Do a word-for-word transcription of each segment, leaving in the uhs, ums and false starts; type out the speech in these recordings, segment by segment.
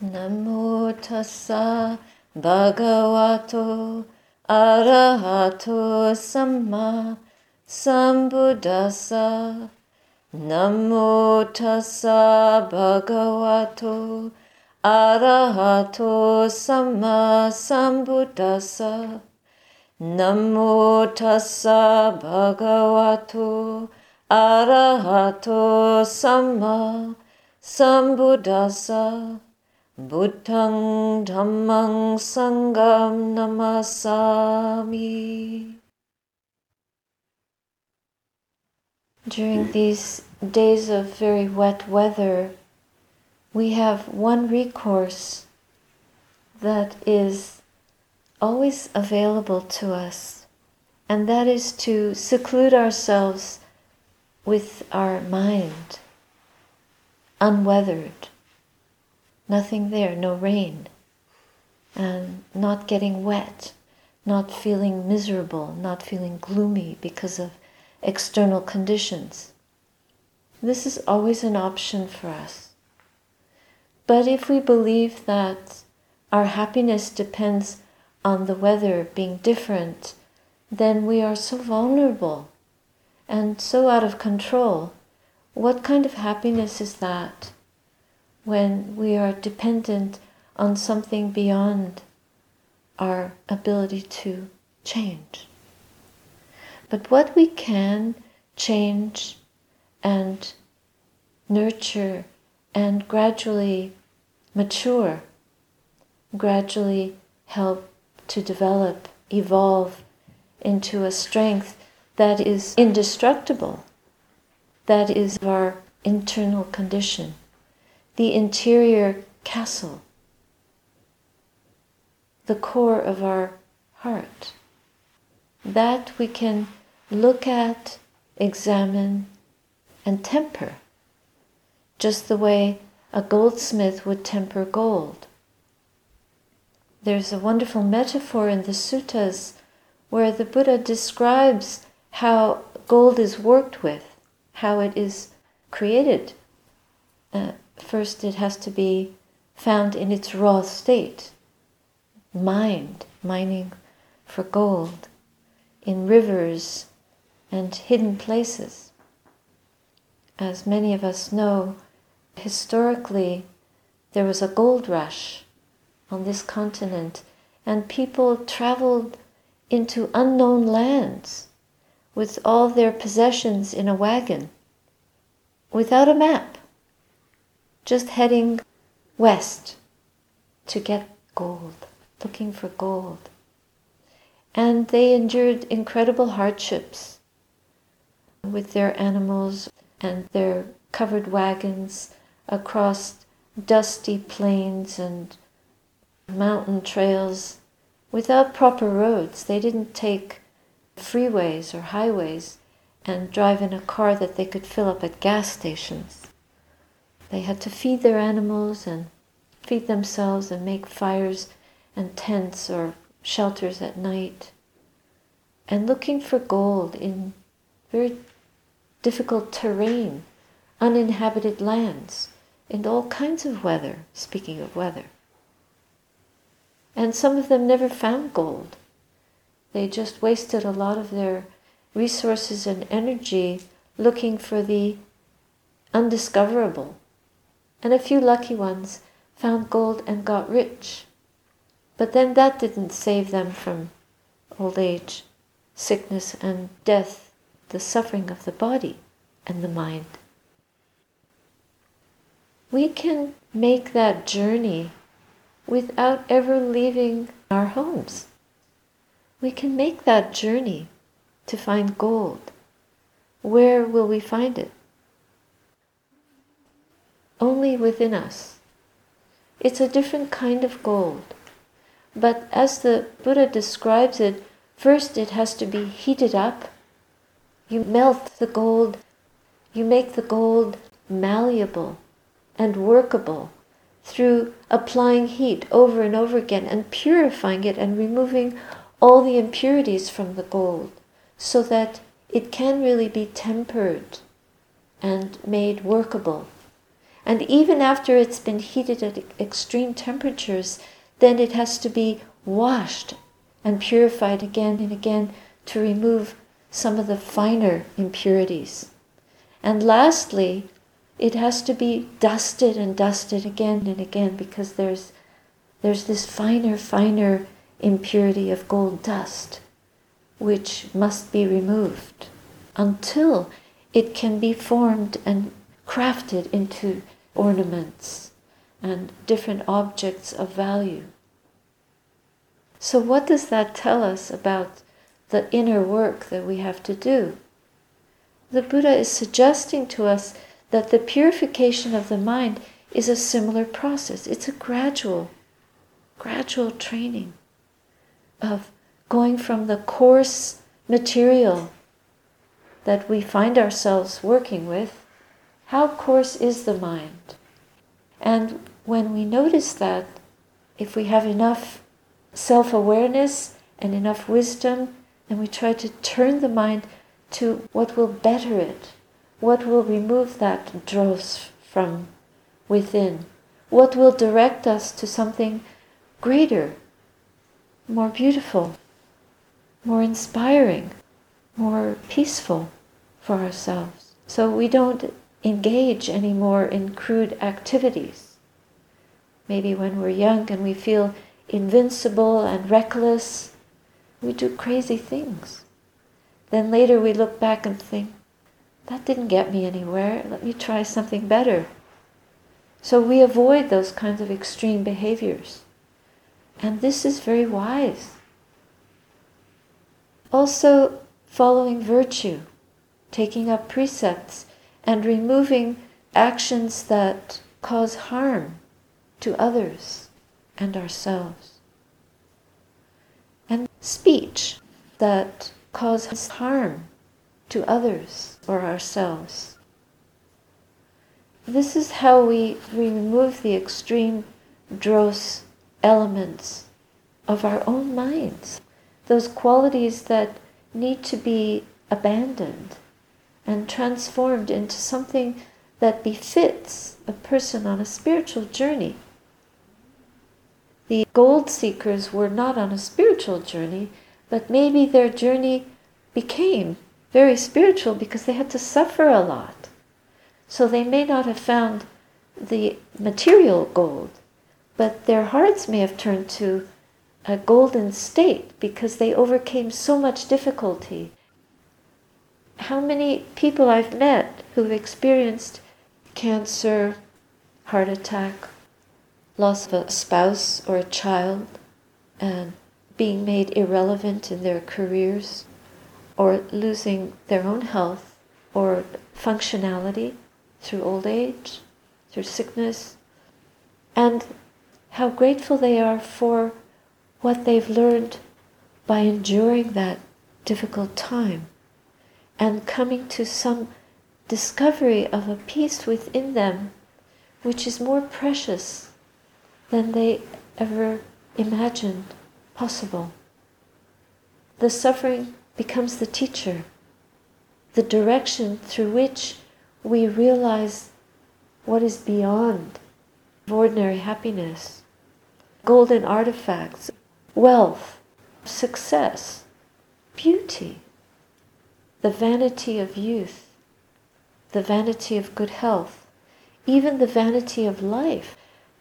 Namo tassa bhagavato arahato samma sambuddhassa. Namo tassa bhagavato arahato samma sambuddhassa. Namo tassa bhagavato arahato samma sambuddhassa. Buddhang dhammang sangham namasami. During these days of very wet weather, we have one recourse that is always available to us, and that is to seclude ourselves with our mind, unweathered. Nothing there, no rain, and not getting wet, not feeling miserable, not feeling gloomy because of external conditions. This is always an option for us. But if we believe that our happiness depends on the weather being different, then we are so vulnerable and so out of control. What kind of happiness is that? When we are dependent on something beyond our ability to change. But what we can change and nurture and gradually mature, gradually help to develop, evolve into a strength that is indestructible, that is our internal condition. The interior castle, the core of our heart. That we can look at, examine, and temper, just the way a goldsmith would temper gold. There's a wonderful metaphor in the suttas where the Buddha describes how gold is worked with, how it is created. Uh, First, it has to be found in its raw state, mined, mining for gold, in rivers and hidden places. As many of us know, historically, there was a gold rush on this continent, and people traveled into unknown lands with all their possessions in a wagon, without a map. Just heading west to get gold, looking for gold. And they endured incredible hardships with their animals and their covered wagons across dusty plains and mountain trails without proper roads. They didn't take freeways or highways and drive in a car that they could fill up at gas stations. They had to feed their animals and feed themselves and make fires and tents or shelters at night. And looking for gold in very difficult terrain, uninhabited lands, in all kinds of weather, speaking of weather. And some of them never found gold. They just wasted a lot of their resources and energy looking for the undiscoverable. And a few lucky ones found gold and got rich. But then that didn't save them from old age, sickness and death, the suffering of the body and the mind. We can make that journey without ever leaving our homes. We can make that journey to find gold. Where will we find it? Only within us. It's a different kind of gold. But as the Buddha describes it, first it has to be heated up. You melt the gold, you make the gold malleable and workable through applying heat over and over again and purifying it and removing all the impurities from the gold so that it can really be tempered and made workable. And even after it's been heated at extreme temperatures, then it has to be washed and purified again and again to remove some of the finer impurities. And lastly, it has to be dusted and dusted again and again, because there's there's this finer, finer impurity of gold dust, which must be removed until it can be formed and crafted into ornaments and different objects of value. So what does that tell us about the inner work that we have to do? The Buddha is suggesting to us that the purification of the mind is a similar process. It's a gradual, gradual training of going from the coarse material that we find ourselves working with. How coarse is the mind? And when we notice that, if we have enough self-awareness and enough wisdom, and we try to turn the mind to what will better it, what will remove that dross from within, what will direct us to something greater, more beautiful, more inspiring, more peaceful for ourselves. So we don't engage anymore in crude activities. Maybe when we're young and we feel invincible and reckless, we do crazy things. Then later we look back and think, that didn't get me anywhere, let me try something better. So we avoid those kinds of extreme behaviors. And this is very wise. Also, following virtue, taking up precepts, and removing actions that cause harm to others and ourselves. And speech that causes harm to others or ourselves. This is how we remove the extreme dross elements of our own minds, those qualities that need to be abandoned and transformed into something that befits a person on a spiritual journey. The gold seekers were not on a spiritual journey, but maybe their journey became very spiritual because they had to suffer a lot. So they may not have found the material gold, but their hearts may have turned to a golden state because they overcame so much difficulty. How many people I've met who've experienced cancer, heart attack, loss of a spouse or a child, and being made irrelevant in their careers, or losing their own health or functionality through old age, through sickness, and how grateful they are for what they've learned by enduring that difficult time and coming to some discovery of a peace within them which is more precious than they ever imagined possible. The suffering becomes the teacher, the direction through which we realize what is beyond ordinary happiness, golden artifacts, wealth, success, beauty, the vanity of youth, the vanity of good health, even the vanity of life.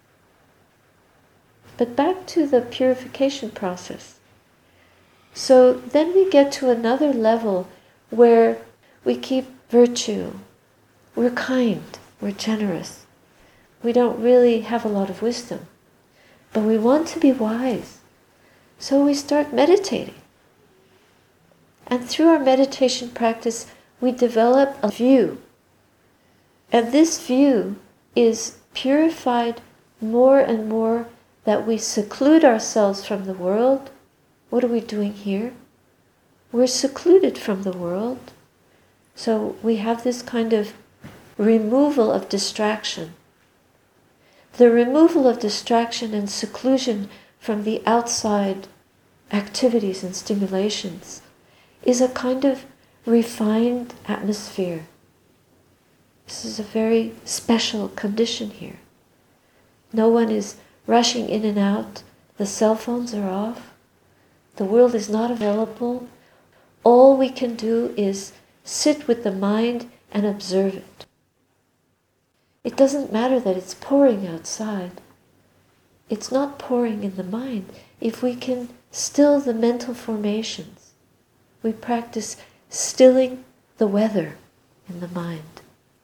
But back to the purification process. So then we get to another level where we keep virtue. We're kind, we're generous. We don't really have a lot of wisdom, but we want to be wise. So we start meditating. And through our meditation practice, we develop a view. And this view is purified more and more, that we seclude ourselves from the world. What are we doing here? We're secluded from the world. So we have this kind of removal of distraction. The removal of distraction and seclusion from the outside activities and stimulations is a kind of refined atmosphere. This is a very special condition here. No one is rushing in and out. The cell phones are off. The world is not available. All we can do is sit with the mind and observe it. It doesn't matter that it's pouring outside. It's not pouring in the mind. If we can still the mental formations, we practice stilling the weather in the mind,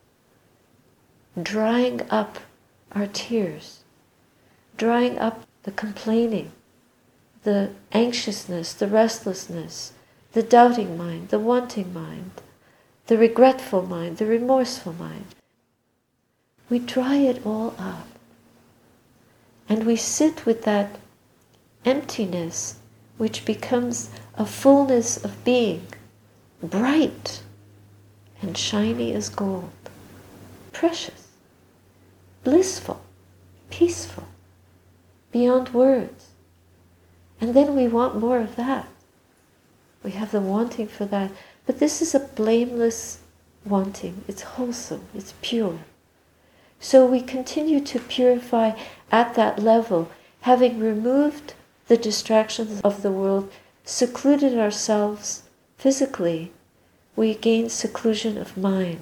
drying up our tears, drying up the complaining, the anxiousness, the restlessness, the doubting mind, the wanting mind, the regretful mind, the remorseful mind. We dry it all up. And we sit with that emptiness which becomes a fullness of being, bright and shiny as gold, precious, blissful, peaceful, beyond words. And then we want more of that. We have the wanting for that. But this is a blameless wanting. It's wholesome. It's pure. So we continue to purify at that level, having removed the distractions of the world, secluded ourselves physically, we gain seclusion of mind.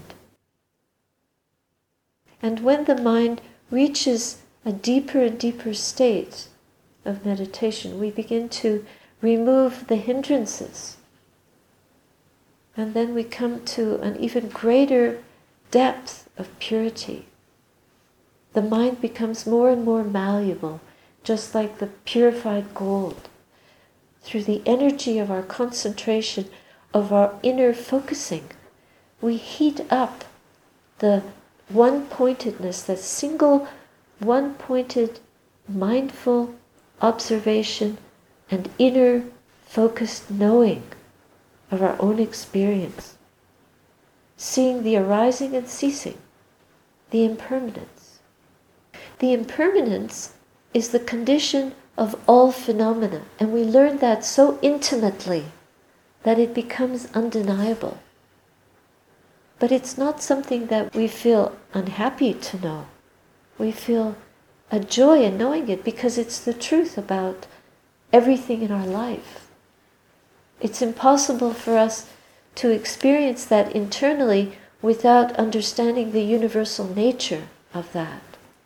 And when the mind reaches a deeper and deeper state of meditation, we begin to remove the hindrances. And then we come to an even greater depth of purity. The mind becomes more and more malleable, just like the purified gold. Through the energy of our concentration, of our inner focusing, we heat up the one-pointedness, that single one-pointed mindful observation and inner focused knowing of our own experience, seeing the arising and ceasing, the impermanence. The impermanence is the condition of all phenomena, and we learn that so intimately that it becomes undeniable. But it's not something that we feel unhappy to know. We feel a joy in knowing it because it's the truth about everything in our life. It's impossible for us to experience that internally without understanding the universal nature of that.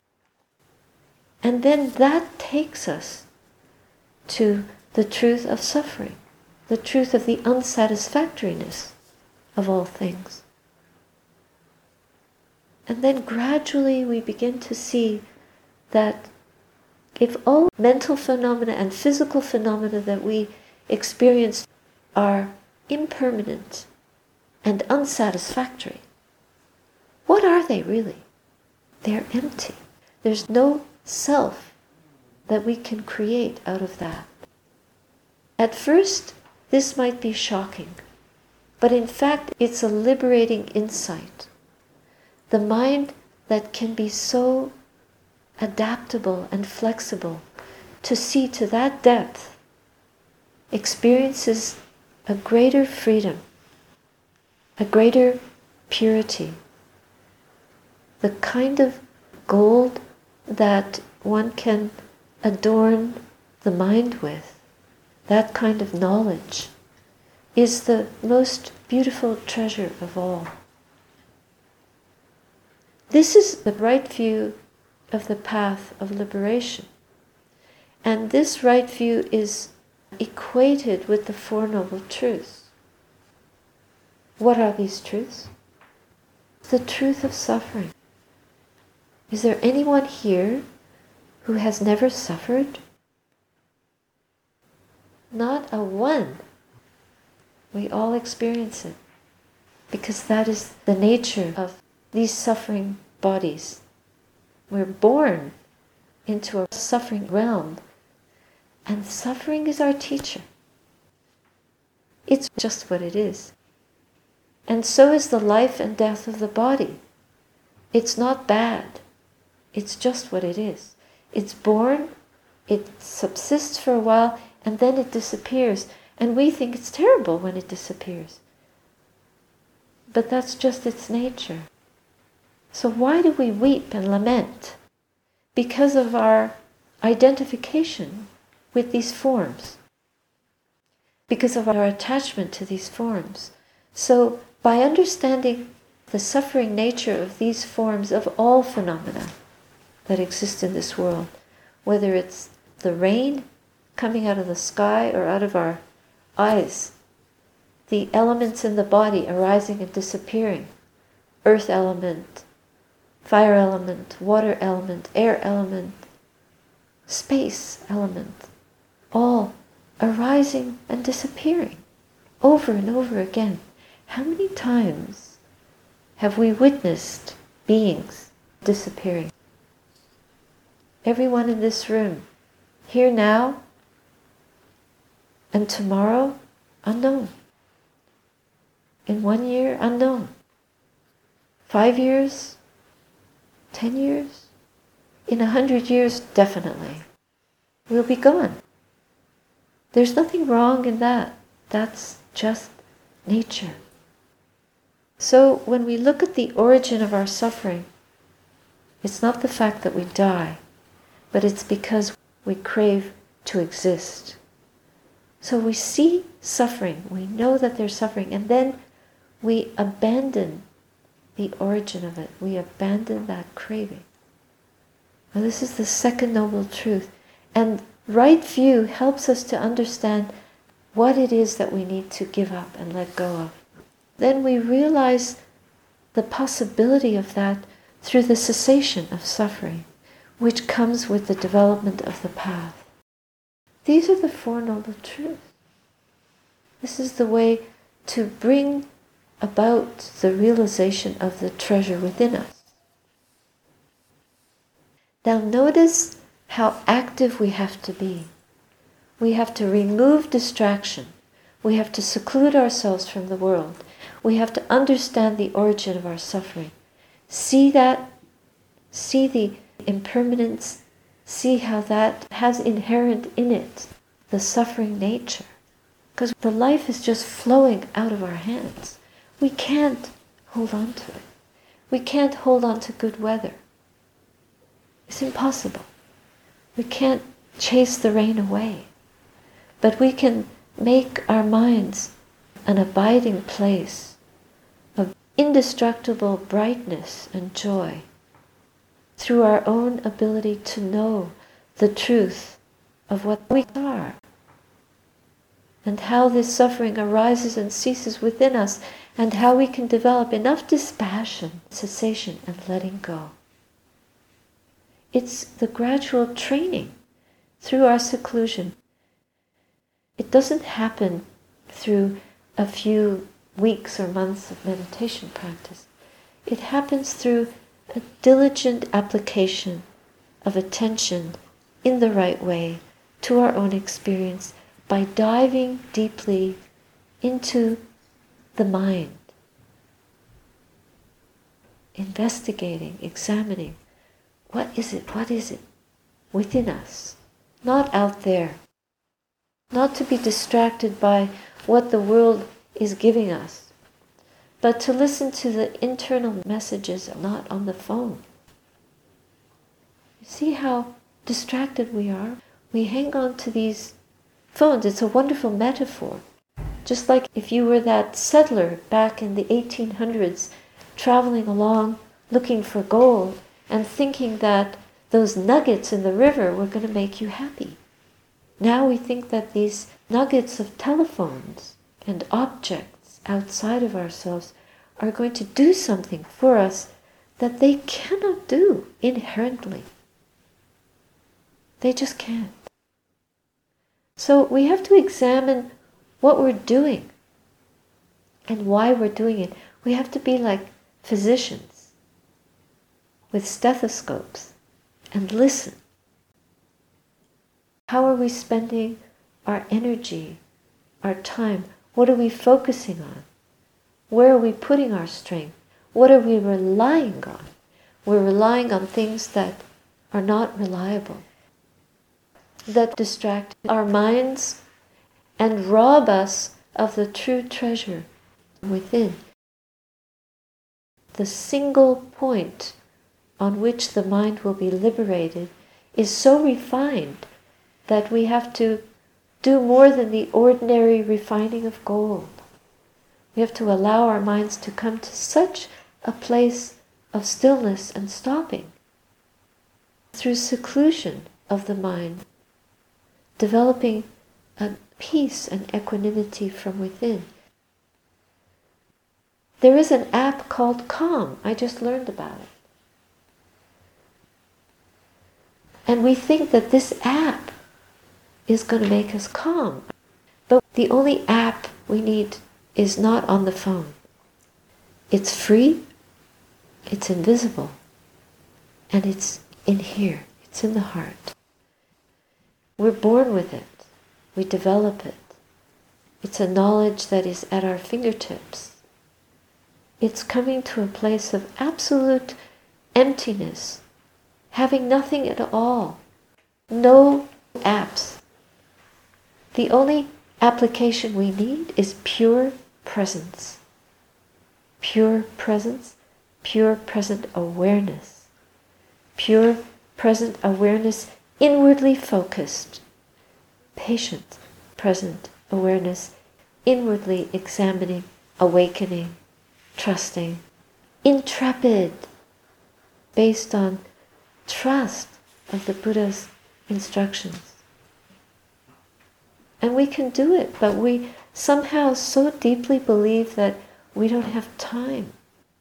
And then that takes us to the truth of suffering, the truth of the unsatisfactoriness of all things. And then gradually we begin to see that if all mental phenomena and physical phenomena that we experience are impermanent and unsatisfactory, what are they really? They're empty. There's no self that we can create out of that. At first, this might be shocking, but in fact, it's a liberating insight. The mind that can be so adaptable and flexible to see to that depth experiences a greater freedom, a greater purity, the kind of gold that one can adorn the mind with. That kind of knowledge is the most beautiful treasure of all. This is the right view of the path of liberation. And this right view is equated with the Four Noble Truths. What are these truths? The truth of suffering. Is there anyone here who has never suffered? Not a one. We all experience it, because that is the nature of these suffering bodies. We're born into a suffering realm, and suffering is our teacher. It's just what it is. And so is the life and death of the body. It's not bad. It's just what it is. It's born, it subsists for a while, and then it disappears. And we think it's terrible when it disappears. But that's just its nature. So why do we weep and lament? Because of our identification with these forms. Because of our attachment to these forms. So by understanding the suffering nature of these forms of all phenomena that exist in this world, whether it's the rain coming out of the sky or out of our eyes, the elements in the body arising and disappearing, earth element, fire element, water element, air element, space element, all arising and disappearing over and over again. How many times have we witnessed beings disappearing? Everyone in this room, here now and tomorrow, unknown. In one year, unknown. Five years, ten years, in a hundred years, definitely. We'll be gone. There's nothing wrong in that. That's just nature. So when we look at the origin of our suffering, it's not the fact that we die, but it's because we crave to exist. So we see suffering, we know that there's suffering, and then we abandon the origin of it. We abandon that craving. Now this is the second noble truth. And right view helps us to understand what it is that we need to give up and let go of. Then we realize the possibility of that through the cessation of suffering, which comes with the development of the path. These are the Four Noble Truths. This is the way to bring about the realization of the treasure within us. Now notice how active we have to be. We have to remove distraction. We have to seclude ourselves from the world. We have to understand the origin of our suffering. See that, see the impermanence, see how that has inherent in it the suffering nature. Because the life is just flowing out of our hands. We can't hold on to it. We can't hold on to good weather. It's impossible. We can't chase the rain away. But we can make our minds an abiding place of indestructible brightness and joy through our own ability to know the truth of what we are and how this suffering arises and ceases within us, and how we can develop enough dispassion, cessation, and letting go. It's the gradual training through our seclusion. It doesn't happen through a few weeks or months of meditation practice. It happens through a diligent application of attention in the right way to our own experience by diving deeply into the mind, investigating, examining, what is it, what is it within us, not out there, not to be distracted by what the world is giving us, but to listen to the internal messages, not on the phone. You see how distracted we are? We hang on to these phones. It's a wonderful metaphor. Just like if you were that settler back in the eighteen hundreds, traveling along looking for gold and thinking that those nuggets in the river were going to make you happy. Now we think that these nuggets of telephones and objects outside of ourselves are going to do something for us that they cannot do inherently. They just can't. So we have to examine what we're doing and why we're doing it. We have to be like physicians with stethoscopes and listen. How are we spending our energy, our time? What are we focusing on? Where are we putting our strength? What are we relying on? We're relying on things that are not reliable, that distract our minds and rob us of the true treasure within. the single point on which the mind will be liberated, is so refined that we have to do more than the ordinary refining of gold. We have to allow our minds to come to such a place of stillness and stopping through seclusion of the mind, developing a peace and equanimity from within. There is an app called Calm. I just learned about it. And we think that this app is going to make us calm. But the only app we need is not on the phone. It's free, it's invisible, and it's in here. It's in the heart. We're born with it. We develop it. It's a knowledge that is at our fingertips. It's coming to a place of absolute emptiness, having nothing at all. No apps. The only application we need is pure presence. Pure presence, pure present awareness. Pure present awareness, inwardly focused. Patient present awareness, inwardly examining, awakening, trusting. Intrepid, based on trust of the Buddha's instructions. And we can do it, but we somehow so deeply believe that we don't have time.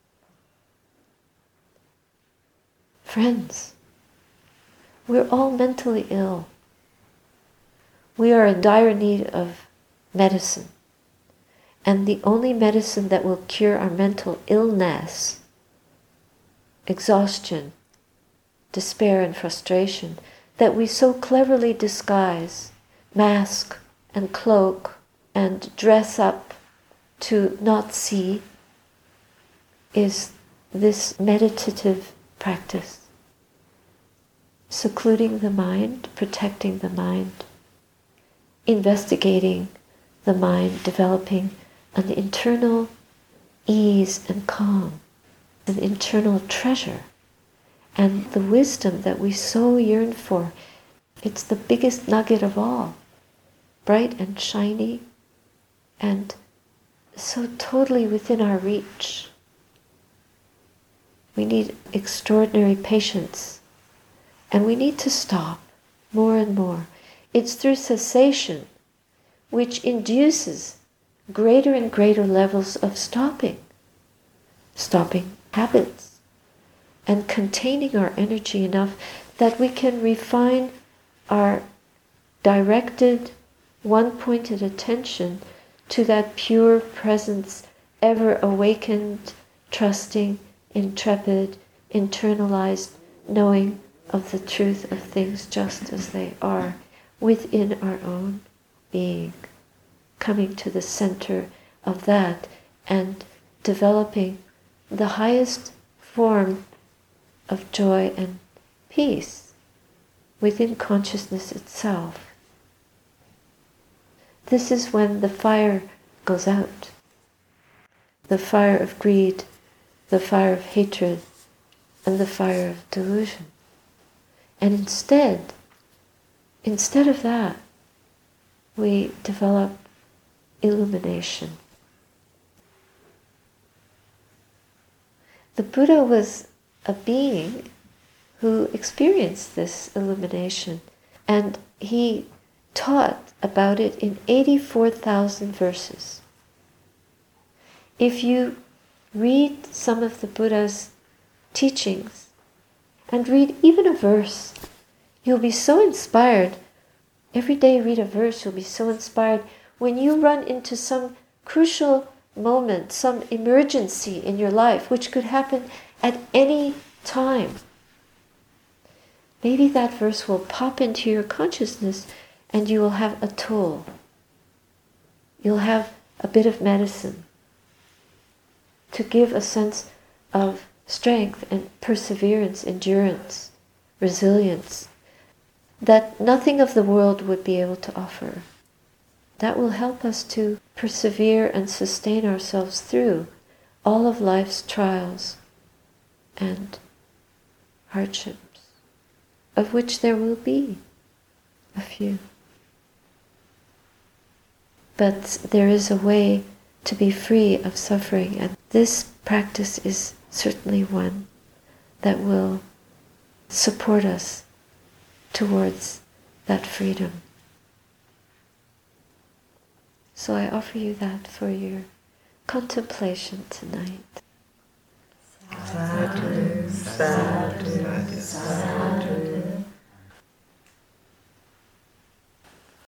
Friends, we're all mentally ill. We are in dire need of medicine. And the only medicine that will cure our mental illness, exhaustion, despair and frustration, that we so cleverly disguise, mask and cloak and dress up to not see, is this meditative practice. Secluding the mind, protecting the mind, investigating the mind, developing an internal ease and calm, an internal treasure, and the wisdom that we so yearn for. It's the biggest nugget of all, bright and shiny, and so totally within our reach. We need extraordinary patience, and we need to stop more and more. It's through cessation which induces greater and greater levels of stopping, stopping habits, and containing our energy enough that we can refine our directed, one-pointed attention to that pure presence, ever awakened, trusting, intrepid, internalized knowing of the truth of things just as they are within our own being, coming to the center of that and developing the highest form of joy and peace within consciousness itself. This is when the fire goes out. The fire of greed, the fire of hatred, and the fire of delusion. And instead, instead of that, we develop illumination. The Buddha was a being who experienced this illumination, and he taught about it in eighty-four thousand verses. If you read some of the Buddha's teachings, and read even a verse, you'll be so inspired. Every day read a verse, you'll be so inspired. When you run into some crucial moment, some emergency in your life, which could happen at any time, maybe that verse will pop into your consciousness and you will have a tool. You'll have a bit of medicine to give a sense of strength and perseverance, endurance, resilience, that nothing of the world would be able to offer. That will help us to persevere and sustain ourselves through all of life's trials and hardships, of which there will be a few. But there is a way to be free of suffering, and this practice is certainly one that will support us towards that freedom. So I offer you that for your contemplation tonight. Sadhu, sadhu, sadhu.